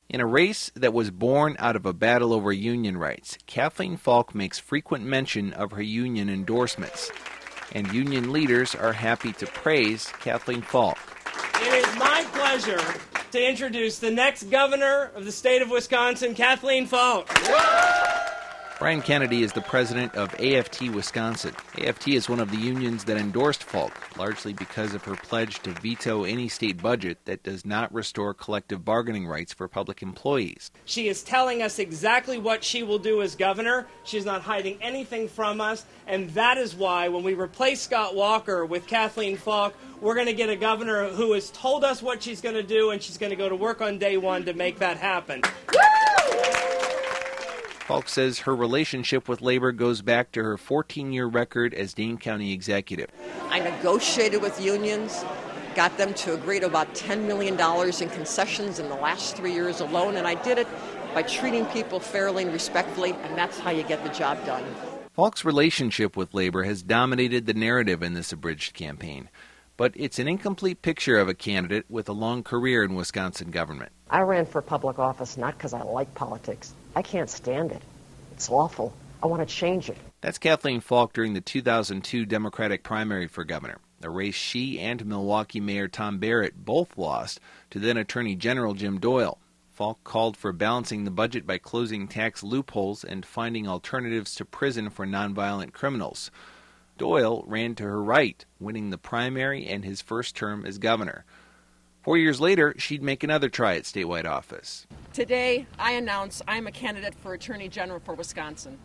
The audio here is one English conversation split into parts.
In a race that was born out of a battle over union rights, Kathleen Falk makes frequent mention of her union endorsements. And union leaders are happy to praise Kathleen Falk. It is my pleasure to introduce the next governor of the state of Wisconsin, Kathleen Falk. Brian Kennedy is the president of AFT Wisconsin. AFT is one of the unions that endorsed Falk, largely because of her pledge to veto any state budget that does not restore collective bargaining rights for public employees. She is telling us exactly what she will do as governor. She's not hiding anything from us, and that is why when we replace Scott Walker with Kathleen Falk, we're going to get a governor who has told us what she's going to do, and she's going to go to work on day one to make that happen. Falk says her relationship with labor goes back to her 14-year record as Dane County executive. I negotiated with unions, got them to agree to about $10 million in concessions in the last 3 years alone, and I did it by treating people fairly and respectfully, and that's how you get the job done. Falk's relationship with labor has dominated the narrative in this abridged campaign, but it's an incomplete picture of a candidate with a long career in Wisconsin government. I ran for public office not because I like politics. I can't stand it. It's awful. I want to change it. That's Kathleen Falk during the 2002 Democratic primary for governor, a race she and Milwaukee Mayor Tom Barrett both lost to then Attorney General Jim Doyle. Falk called for balancing the budget by closing tax loopholes and finding alternatives to prison for nonviolent criminals. Doyle ran to her right, winning the primary and his first term as governor. 4 years later, she'd make another try at statewide office. Today, I announce I'm a candidate for Attorney General for Wisconsin.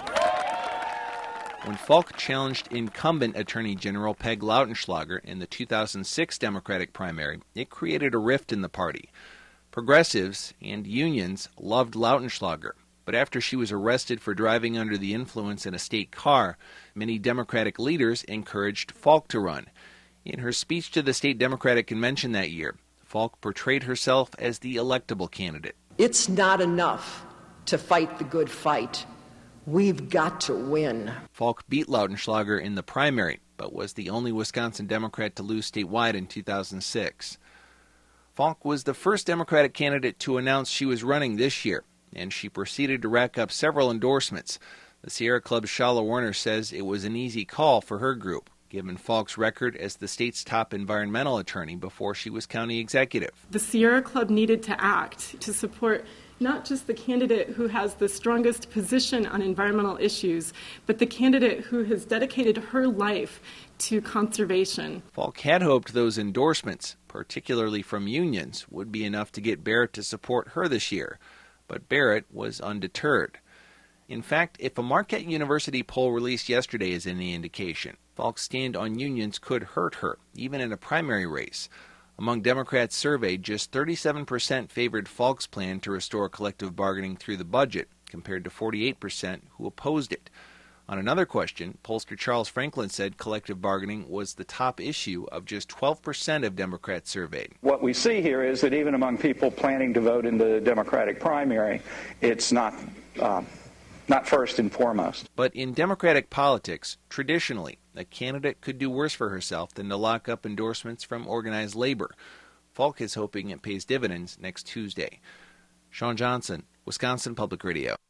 When Falk challenged incumbent Attorney General Peg Lautenschlager in the 2006 Democratic primary, it created a rift in the party. Progressives and unions loved Lautenschlager, but after she was arrested for driving under the influence in a state car, many Democratic leaders encouraged Falk to run. In her speech to the state Democratic convention that year, Falk portrayed herself as the electable candidate. It's not enough to fight the good fight. We've got to win. Falk beat Lautenschlager in the primary, but was the only Wisconsin Democrat to lose statewide in 2006. Falk was the first Democratic candidate to announce she was running this year, and she proceeded to rack up several endorsements. The Sierra Club's Shala Werner says it was an easy call for her group, given Falk's record as the state's top environmental attorney before she was county executive. The Sierra Club needed to act to support not just the candidate who has the strongest position on environmental issues, but the candidate who has dedicated her life to conservation. Falk had hoped those endorsements, particularly from unions, would be enough to get Barrett to support her this year, but Barrett was undeterred. In fact, if a Marquette University poll released yesterday is any indication, Falk's stand on unions could hurt her, even in a primary race. Among Democrats surveyed, just 37% favored Falk's plan to restore collective bargaining through the budget, compared to 48% who opposed it. On another question, pollster Charles Franklin said collective bargaining was the top issue of just 12% of Democrats surveyed. What we see here is that even among people planning to vote in the Democratic primary, it's not first and foremost. But in Democratic politics, traditionally, a candidate could do worse for herself than to lock up endorsements from organized labor. Falk is hoping it pays dividends next Tuesday. Sean Johnson, Wisconsin Public Radio.